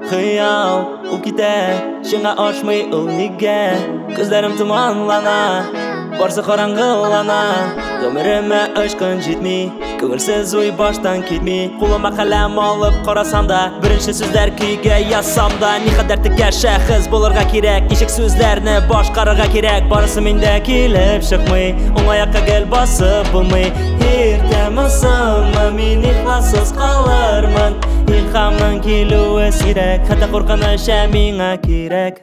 Hıyal u gide Şuna açmay ıl nige Gözlerim tumanlana Barsa karangılana Ömrüme aşkın jitmi Көңілсіз ой баштан кетмей Қолыма қалам алып қарасам да Бірінші сөздер күйге yazsam da Нихадер тіке шәхіз болырға керек Ешік сөздерні башқарыға керек Барысы менде келіп шықмай Оңаяққа кел басып болмай Ертемісімі мен ихласыз қалырмын Илхамның келуі сирек Хата қорқынышы меңа керек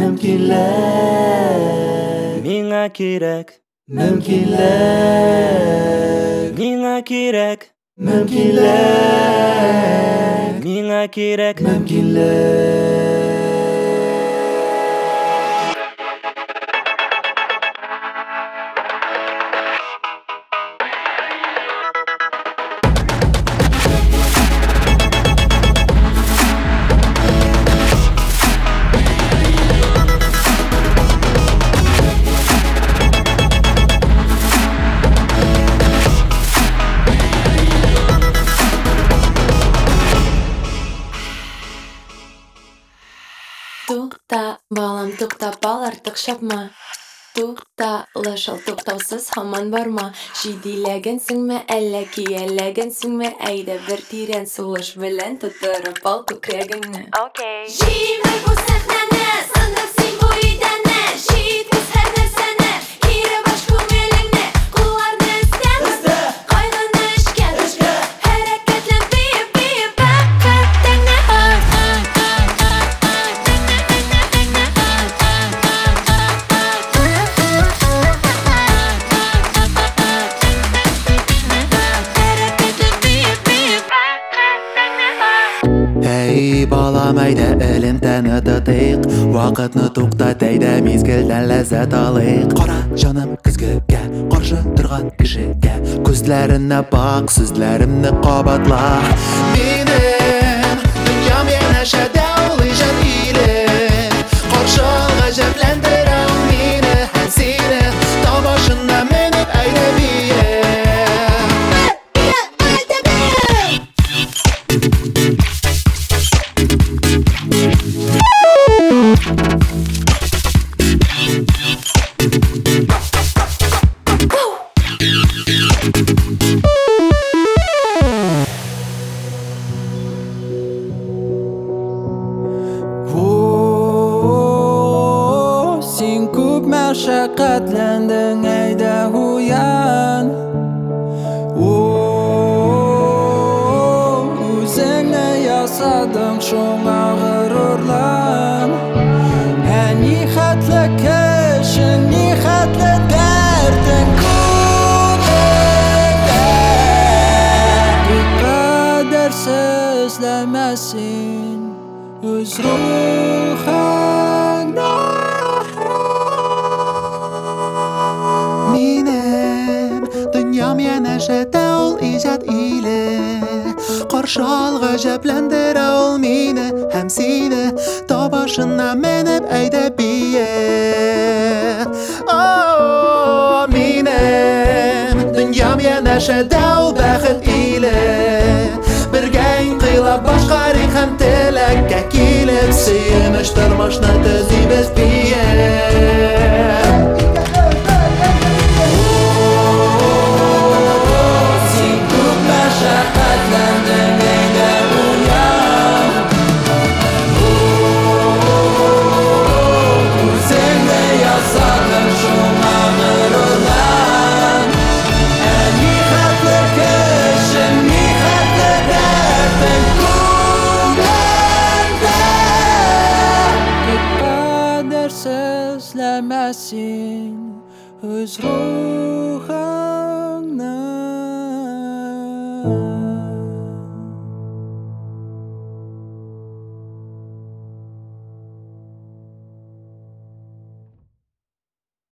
Мүмкінлік Меңа керек Мүмкінлік Меңа керек Мүмкінлік Меңа керек Мүмкінлік Туқта, балам, туқта, бал артық шапма. Туқталы шал туқтаусыз хаман барма. Жидилегенсің ме, әлі киелегенсің ме? Әйді бір тирен сұлыш білен тұтырып ал көкрегіңні. Жиме бұл сәхнәні, сындыр сен бұл үйдәні. Житкіз әр нәрсәні, кері баш көңеліңні. Құларны істен, қайғыны ішкен. Әрекетлен бейіп, бәкіттіңні. Эй, балам, әйдә элемтәне тотыйк Вакытны туктат, әйдә мизгелдән ләззәт алыйк Кара җаным көзгегә, каршы торган кешегә Күзләренә бак, сүзләремне кабатла Минем дөньям янәшәдә ул иҗат иле Каршы гаҗәпләндерә ул мине һәм сине Тау башына менеп әйдә бие Син күп мәшәкатьләндең, әйдә уян Үзеңне ясадың, шуңа горурлан Ни хәтле кешең, ни хәтле дәртең күңелдә Никадәр сөзләмәсин үз рухыңда Минем дөньям янәшәдә ул иҗат иле Каршы ал гаҗәпләндерә ул мине һәм сине Тау башына менеп әйдә бие Минем дөньям янәшәдә ул бәхет иле Бергә инкыйлаб башкарыйк һәм теләккә килеп Сөенеч тормышны төзибез бие Sözləməsin öz ruh